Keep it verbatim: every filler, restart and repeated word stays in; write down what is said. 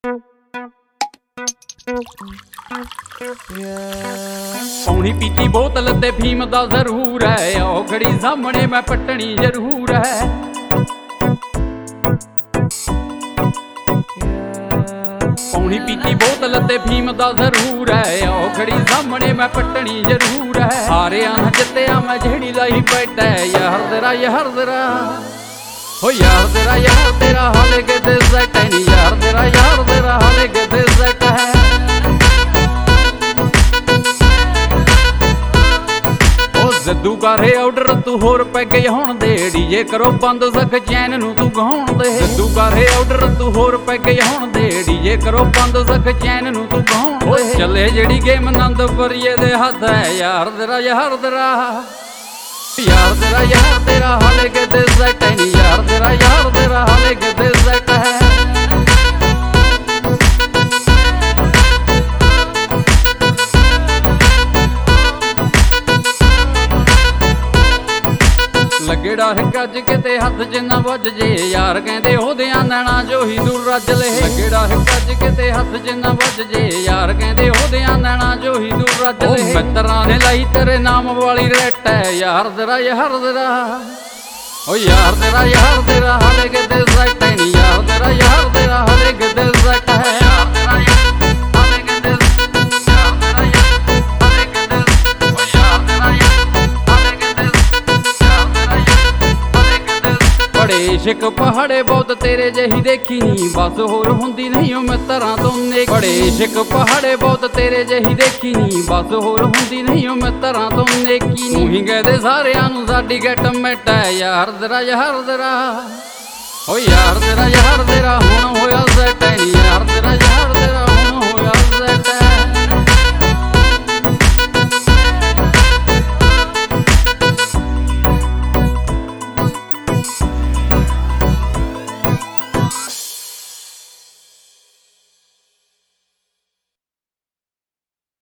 ਪੌਣੀ ਪੀਤੀ ਬੋਤਲ ਤੇ ਫੀਮ ਦਾ ਜ਼ਰੂਰ ਹੈ, ਉਹ ਖੜੀ ਸਾਹਮਣੇ ਮੈਂ ਪੱਟਣੀ ਜ਼ਰੂਰ ਹੈ। ਪੌਣੀ ਪੀਤੀ ਬੋਤਲ ਤੇ ਫੀਮ ਦਾ ਜ਼ਰੂਰ ਹੈ, ਉਹ ਖੜੀ ਸਾਹਮਣੇ ਮੈਂ ਪੱਟਣੀ ਜ਼ਰੂਰ ਹੈ। ਹਾਰਿਆ ਨਾ ਜਿੱਤਿਆ ਮੈਂ ਜਿਹੜੀ ਲਾਈ ਬੈਠਾ, ਯਾਰ ਤੇਰਾ ਯਾਰ ਤੇਰਾ ਹੋ ਯਾਰ ਤੇਰਾ ਯਾਰ ਤੇਰਾ ਹਾਲੇ ਕਿਤੇ ਸੈਟ ਨਹੀਂ, ਯਾਰ ਤੇਰਾ ਯਾਰ ਤੇਰਾ ਹਾਲੇ ਕਿਤੇ ਸੈਟ ਹੈ। ਜੱਦੂ ਕਰੇ ਆਰਡਰ ਤੂੰ ਹੋਰ ਪੈ ਗਈ ਹੁਣ ਦੇ, ਡੀਜੇ ਕਰੋ ਬੰਦ ਸਖ ਚੈਨ ਨੂੰ ਤੂੰ ਗਾਉਣ ਦੇ। ਜੱਦੂ ਕਰੇ ਆਰਡਰ ਤੂੰ ਹੋਰ ਪੈ ਗਈ ਹੁਣ ਦੇ, ਡੀਜੇ ਕਰੋ ਬੰਦ ਸਖ ਚੈਨ ਨੂੰ ਤੂੰ ਗਾਉਣ ਦੇ। ਚੱਲੇ ਜਿਹੜੀ ਗੇਮ ਆਨੰਦਪੁਰੀਏ ਦੇ ਹੱਥ ਹੈ, ਯਾਰ ਤੇਰਾ ਯਾਰ ਤੇਰਾ ਯਾਰ ਤੇਰਾ ਯਾਰ ਤੇਰਾ ਹਾਲੇ ਕਿਤੇ ਸੈਟ ਨਹੀਂ, ਯਾਰ ਤੇਰਾ ਯਾਰ ਤੇਰਾ ਹਾਲੇ ਕਿਤੇ ਸੈਟ ਹੈ। ਲੱਗੇੜਾ ਹੈ ਗੱਜ ਕਿਤੇ ਹੱਥ ਚ ਨਾ ਵੱਜ ਜੇ, ਯਾਰ ਕਹਿੰਦੇ ਉਹਦਿਆਂ ਨੈਣਾ ਜੋ ਹੀ ਦੂਰ ਰੱਜ ਲੈ। ਲੱਗੇੜਾ ਹੈ ਗੱਜ ਕਿਤੇ ਹੱਥ ਚ ਨਾ ਵੱਜ ਜੇ, ਯਾਰ ਕਹਿੰਦੇ ਉਹਦਿਆਂ ਨੈਣਾ ਜੋ ਹੀ ਦੂਰ ਰੱਜ ਲੈ। ਮਿੱਤਰਾਂ ਨੇ ਲਾਈ ਤੇਰੇ ਨਾਮ ਵਾਲੀ ਰੈਟ ਹੈ, ਯਾਰ ਤੇਰਾ ਯਾਰ ਤੇਰਾ ਓ ਯਾਰ ਤੇਰਾ ਯਾਰ ਤੇਰਾ ਹਾਲੇ ਕਿਤੇ ਸੈਟ ਨਹੀਂ, ਯਾਰ ਤੇਰਾ ਯਾਰ ਤੇਰਾ ਹਾਲੇ ਕਿਤੇ ਸੈਟ ਹੈ। ਯਾਰ ਤੇਰਾ ਯਾਰ ਹਾਲੇ ਕਿਤੇ ਯਾਰ ਤੇਰਾ ਯਾਰ ਹਾਲੇ ਕਿਤੇ ਓ ਯਾਰ ਤੇਰਾ ਯਾਰ ਹਾਲੇ ਕਿਤੇ ਬੜੇ ਇਸ਼ਕ ਪਹਾੜੇ ਬਹੁਤ ਤੇਰੇ ਜਿਹੀ ਦੇਖੀ ਨੀ, ਬਸ ਹੋਰ ਹੁੰਦੀ ਨਹੀਂ ਉਹ ਮਿੱਤਰਾਂ ਤੋਂ ਨੇਕੀ। ਬੜੇ ਇਸ਼ਕ ਪਹਾੜੇ ਬਹੁਤ ਤੇਰੇ ਜਿਹੀ ਦੇਖੀ ਨੀ, ਬਸ ਹੋਰ ਹੁੰਦੀ ਨਹੀਂ ਉਹ ਮਿੱਤਰਾਂ ਤੋਂ ਨੇਕੀ। ਤੂੰ ਹੀ ਕਹਦੇ ਸਾਰਿਆਂ ਨੂੰ ਸਾਡੀ ਗੱਟ ਮਿੱਟ ਹੈ, ਯਾਰ ਤੇਰਾ ਯਾਰ ਤੇਰਾ ਓ ਯਾਰ ਤੇਰਾ ਯਾਰ ਤੇਰਾ ਹੁਣ ਹੋਇਆ